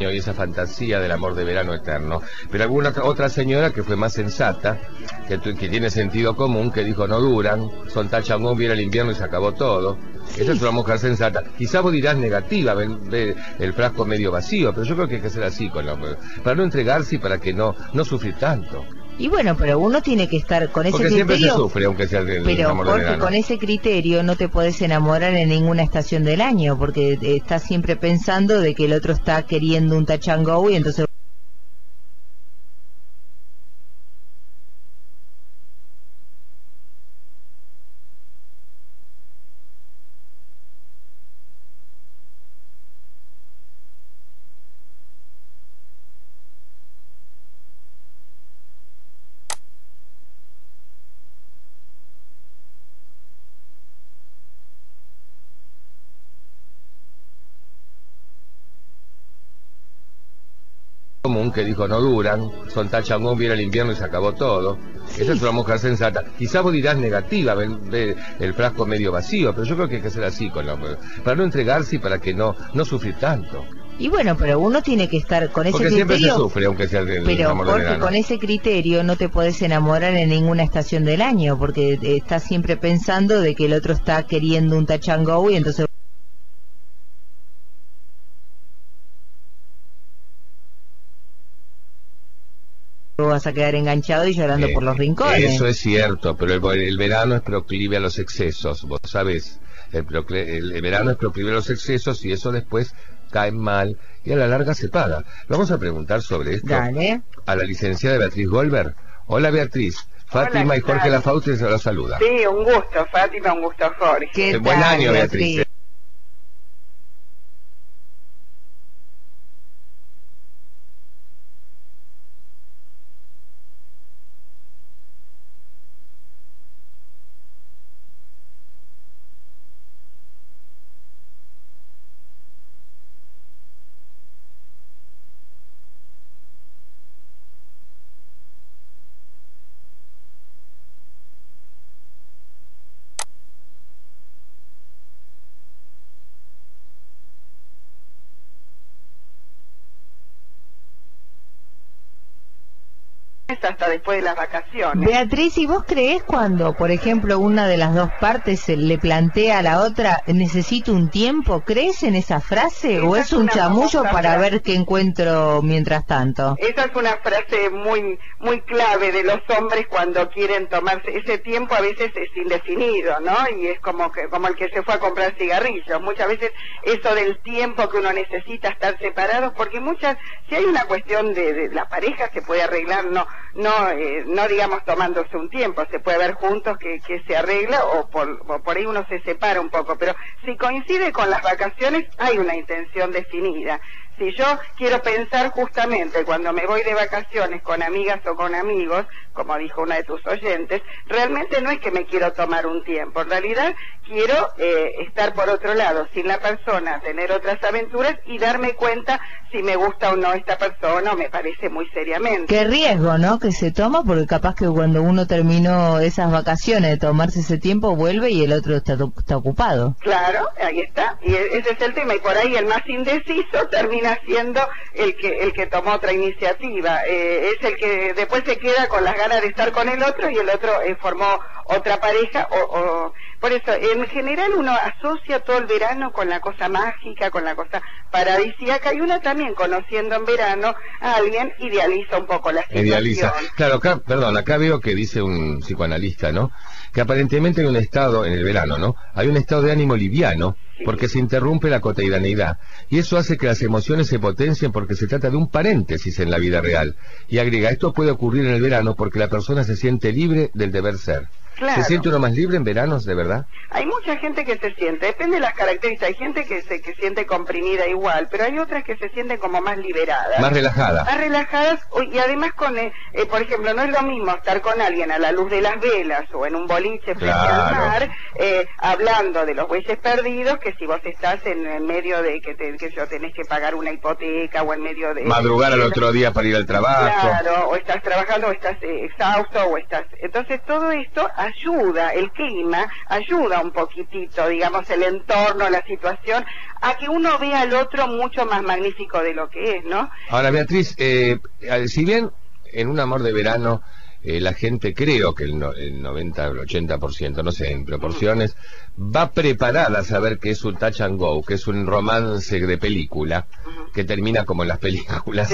y esa fantasía del amor de verano eterno. Pero alguna otra señora que fue más sensata, que tiene sentido común, que dijo no duran, son tachangón, viene el invierno y se acabó todo. Sí. Esa es una mujer sensata. Quizá vos dirás negativa, ve el frasco medio vacío, pero yo creo que hay que ser así para no entregarse y para que no sufrir tanto. Y bueno, pero uno tiene que estar con ese criterio. Porque siempre se sufre, aunque sea el amor de verano. Porque con ese criterio no te podés enamorar en ninguna estación del año, porque estás siempre pensando de que el otro está queriendo un touch and go y entonces común, que dijo no duran, son tachangón, viene el invierno y se acabó todo. Sí. Esa es una mujer sensata. Quizá vos dirás negativa, ve el frasco medio vacío, pero yo creo que hay que ser así para no entregarse y para que no sufrir tanto. Y bueno, pero uno tiene que estar con ese criterio. Porque siempre se sufre, aunque sea el amor de verano. Porque con ese criterio no te podés enamorar en ninguna estación del año, porque estás siempre pensando de que el otro está queriendo un touch and go y entonces vas a quedar enganchado y llorando por los rincones. Eso es cierto, pero el verano es proclive a los excesos, vos sabés. El verano es proclive a los excesos y eso después cae mal y a la larga se paga. Vamos a preguntar sobre esto. Dale. A la licenciada Beatriz Goldberg. Hola Beatriz. Fátima. Hola, y Jorge Lafauste se los saluda. Sí, un gusto Fátima, un gusto Jorge. Buen año Beatriz. Hasta después de las vacaciones. Beatriz, ¿y vos creés cuando, por ejemplo, una de las dos partes le plantea a la otra, necesito un tiempo? ¿Crees en esa frase o es un chamullo para ver qué encuentro mientras tanto? Esa es una frase muy clave de los hombres cuando quieren tomarse ese tiempo. A veces es indefinido, ¿no? Y es como el que se fue a comprar cigarrillos. Muchas veces eso del tiempo que uno necesita estar separados, porque si hay una cuestión de la pareja se puede arreglar, no digamos tomándose un tiempo, se puede ver juntos que se arregla o por ahí uno se separa un poco, pero si coincide con las vacaciones hay una intención definida. Si yo quiero pensar justamente cuando me voy de vacaciones con amigas o con amigos, como dijo una de tus oyentes, realmente no es que me quiero tomar un tiempo, en realidad quiero estar por otro lado, sin la persona, tener otras aventuras y darme cuenta si me gusta o no esta persona o me parece muy seriamente. Qué riesgo, ¿no?, que se toma, porque capaz que cuando uno terminó esas vacaciones de tomarse ese tiempo vuelve y el otro está ocupado. Claro, ahí está, y ese es el tema, y por ahí el más indeciso termina siendo el que tomó otra iniciativa, es el que después se queda con las ganas de estar con el otro y el otro formó otra pareja por eso en general uno asocia todo el verano con la cosa mágica, con la cosa paradisíaca, y uno también conociendo en verano a alguien idealiza un poco la situación. Idealiza. Claro, acá veo que dice un psicoanalista, ¿no?, que aparentemente hay un estado en el verano, ¿no?, hay un estado de ánimo liviano, porque se interrumpe la cotidianeidad, y eso hace que las emociones se potencien porque se trata de un paréntesis en la vida real. Y agrega, esto puede ocurrir en el verano porque la persona se siente libre del deber ser. Claro. ¿Se siente uno más libre en veranos, de verdad? Hay mucha gente que se siente, depende de las características, hay gente que se siente comprimida igual, pero hay otras que se sienten como más liberadas. Más relajadas. Más relajadas, y además por ejemplo, no es lo mismo estar con alguien a la luz de las velas o en un boliche frente al mar, hablando de los bueyes perdidos, que si vos estás en medio de que tenés que pagar una hipoteca o en medio de... Madrugar al otro día para ir al trabajo. Claro, o estás trabajando o estás exhausto o estás... Entonces todo esto ayuda, el clima ayuda un poquitito, digamos, el entorno, la situación, a que uno vea al otro mucho más magnífico de lo que es, ¿no? Ahora, Beatriz, si bien en un amor de verano la gente, creo que el 90, el 80%, no sé, en proporciones, va preparada a saber que es un touch and go, que es un romance de película, que termina como en las películas,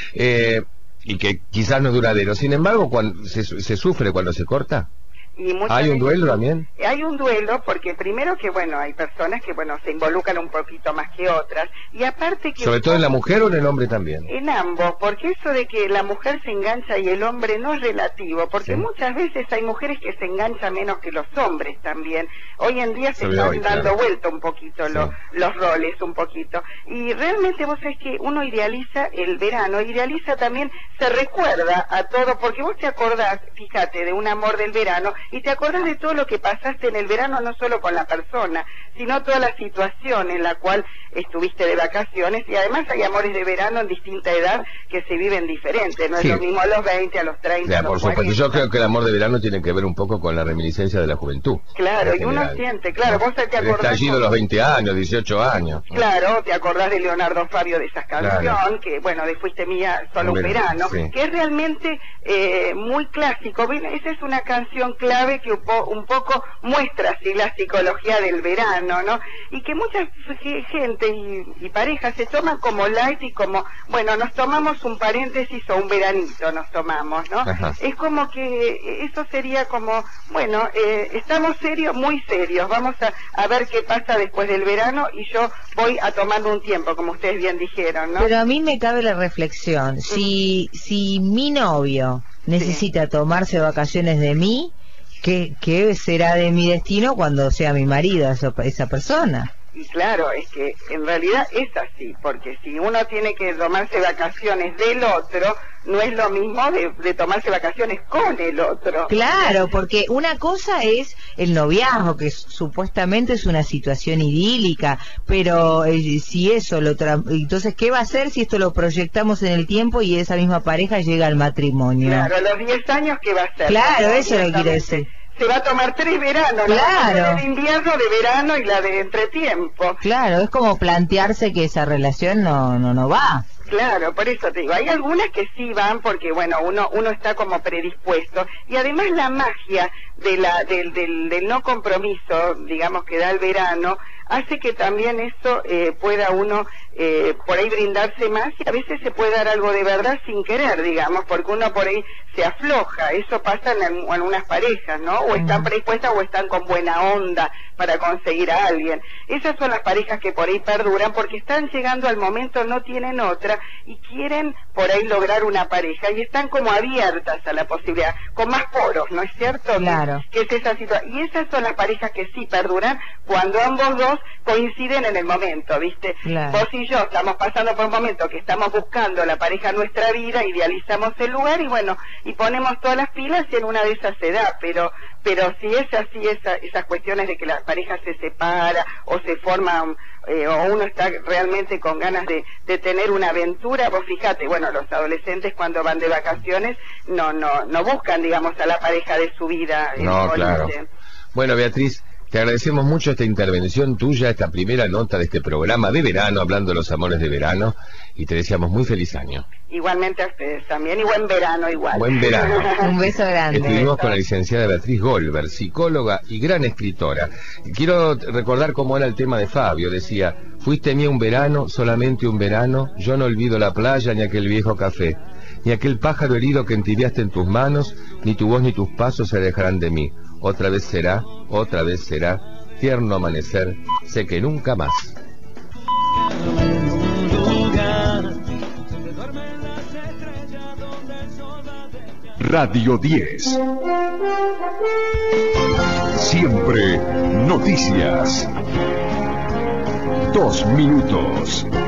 y que quizás no es duradero. Sin embargo, cuando se sufre cuando se corta. Y ¿Hay un duelo también? Hay un duelo porque primero que, bueno, hay personas que, bueno, se involucran un poquito más que otras, y aparte que... ¿Sobre todo en la mujer o en el hombre también? En ambos, porque eso de que la mujer se engancha y el hombre no es relativo, porque muchas veces hay mujeres que se enganchan menos que los hombres también. Hoy en día se están dando vuelta un poquito los roles, un poquito. Y realmente vos sabés que uno idealiza el verano, idealiza también, se recuerda a todo, porque vos te acordás, fíjate, de un amor del verano, y te acordás de todo lo que pasaste en el verano, no solo con la persona, sino toda la situación en la cual estuviste de vacaciones, y además hay amores de verano en distinta edad que se viven diferentes, no es lo mismo a los 20, a los 30, a los 40. Por supuesto, yo creo que el amor de verano tiene que ver un poco con la reminiscencia de la juventud. Claro, y uno siente, claro, vos te acordás... El estallido de los 20 años, 18 años. Claro, te acordás de Leonardo Fabio, de esa canción, que, bueno, de Fuiste Mía, solo un verano, que es realmente muy clásico. Bueno, esa es una canción clave que un poco muestra así la psicología del verano, ¿no? Y que mucha gente y parejas se toman como light y como, bueno, nos tomamos un paréntesis o un veranito, nos tomamos, ¿no? Es como que eso sería como, bueno, estamos serios, muy serios, vamos a ver qué pasa después del verano, y yo voy a tomarme un tiempo, como ustedes bien dijeron, ¿no? Pero a mí me cabe la reflexión, si mi novio necesita tomarse vacaciones de mí, ¿qué será de mi destino cuando sea mi marido esa persona? Y claro, es que en realidad es así, porque si uno tiene que tomarse vacaciones del otro, no es lo mismo de tomarse vacaciones con el otro. Claro, porque una cosa es el noviazgo, que supuestamente es una situación idílica, pero si eso entonces, ¿qué va a hacer si esto lo proyectamos en el tiempo y esa misma pareja llega al matrimonio? Claro, a los 10 años, ¿qué va a hacer? Claro, eso es lo que quiero decir. Se va a tomar 3 veranos, claro, la de invierno, de verano y la de entretiempo. Claro, es como plantearse que esa relación no va. Claro, por eso te digo, hay algunas que sí van porque, bueno, uno está como predispuesto, y además la magia del no compromiso, digamos, que da el verano, hace que también eso pueda uno por ahí brindarse más, y a veces se puede dar algo de verdad sin querer, digamos, porque uno por ahí se afloja. Eso pasa en algunas parejas, ¿no? O están predispuestas o están con buena onda para conseguir a alguien. Esas son las parejas que por ahí perduran porque están llegando al momento, no tienen otra, y quieren por ahí lograr una pareja, y están como abiertas a la posibilidad, con más poros, ¿no es cierto? Claro. Que es esa situación. Y esas son las parejas que sí perduran cuando ambos dos coinciden en el momento, ¿viste? Claro. Vos y yo estamos pasando por un momento que estamos buscando la pareja en nuestra vida, idealizamos el lugar y, bueno, y ponemos todas las pilas, y en una de esas se da, pero si es así, esas cuestiones de que la pareja se separa o se forma, o uno está realmente con ganas de tener una aventura, vos fíjate, bueno, los adolescentes cuando van de vacaciones no buscan, digamos, a la pareja de su vida. No, claro. Bueno, Beatriz, te agradecemos mucho esta intervención tuya, esta primera nota de este programa de verano, hablando de los amores de verano, y te deseamos muy feliz año. Igualmente a ustedes también, y buen verano igual. Buen verano. Un beso grande. Estuvimos con la licenciada Beatriz Goldberg, psicóloga y gran escritora. Quiero recordar cómo era el tema de Fabio, decía: fuiste mía un verano, solamente un verano, yo no olvido la playa ni aquel viejo café, ni aquel pájaro herido que entibiaste en tus manos, ni tu voz ni tus pasos se alejarán de mí. Otra vez será, tierno amanecer, sé que nunca más. Radio 10. Siempre noticias. 2 minutos.